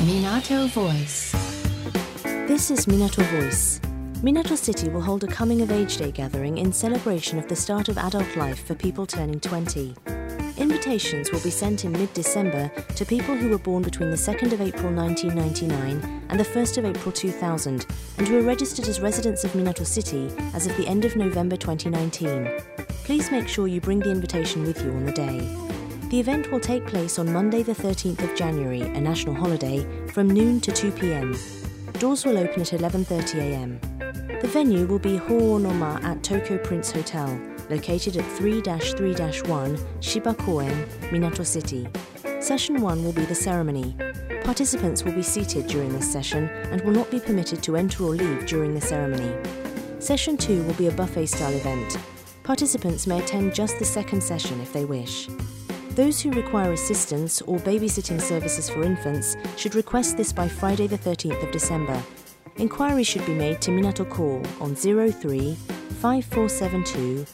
Minato Voice. This is Minato Voice. Minato City will hold a coming-of-age day gathering in celebration of the start of adult life for people turning 20. Invitations will be sent in mid-December to people who were born between the 2nd of April 1999 and the 1st of April 2000 and who are registered as residents of Minato City as of the end of November 2019. Please make sure you bring the invitation with you on the day. The event will take place on Monday the 13th of January, a national holiday, from noon to 2 p.m. Doors will open at 11:30 a.m. The venue will be Ho-Onoma at Tokyo Prince Hotel, located at 3-3-1 Shiba Koen, Minato City. Session 1 will be the ceremony. Participants will be seated during this session and will not be permitted to enter or leave during the ceremony. Session 2 will be a buffet-style event. Participants may attend just the second session if they wish. Those who require assistance or babysitting services for infants should request this by Friday the 13th of December. Inquiries should be made to Minato Call on 03 5472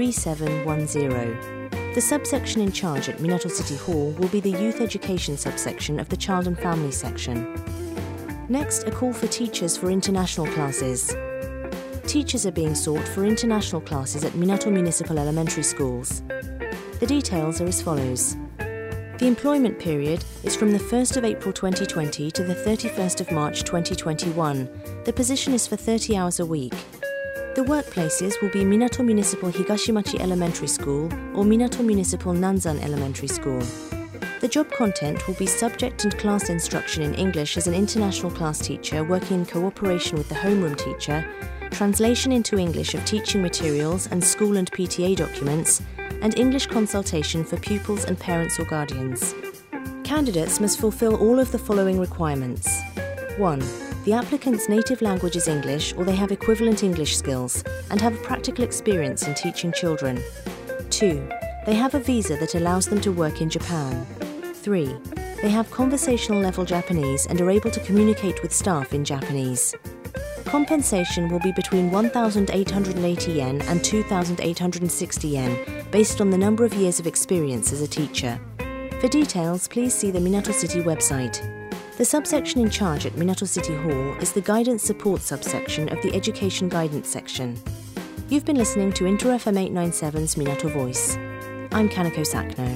3710. The subsection in charge at Minato City Hall will be the Youth Education subsection of the Child and Family section. Next, a call for teachers for international classes. Teachers are being sought for international classes at Minato Municipal Elementary Schools. The details are as follows. The employment period is from the 1st of April 2020 to the 31st of March 2021. The position is for 30 hours a week. The workplaces will be Minato Municipal Higashimachi Elementary School or Minato Municipal Nanzan Elementary School. The job content will be subject and class instruction in English as an international class teacher working in cooperation with the homeroom teacher, translation into English of teaching materials and school and PTA documents, and English consultation for pupils and parents or guardians. Candidates must fulfill all of the following requirements. 1. The applicant's native language is English or they have equivalent English skills and have practical experience in teaching children. 2. They have a visa that allows them to work in Japan. 3. They have conversational level Japanese and are able to communicate with staff in Japanese. Compensation will be between 1,880 yen and 2,860 yen, based on the number of years of experience as a teacher. For details, please see the Minato City website. The subsection in charge at Minato City Hall is the Guidance Support subsection of the Education Guidance section. You've been listening to Inter FM 897's Minato Voice. I'm Kanako Sakno.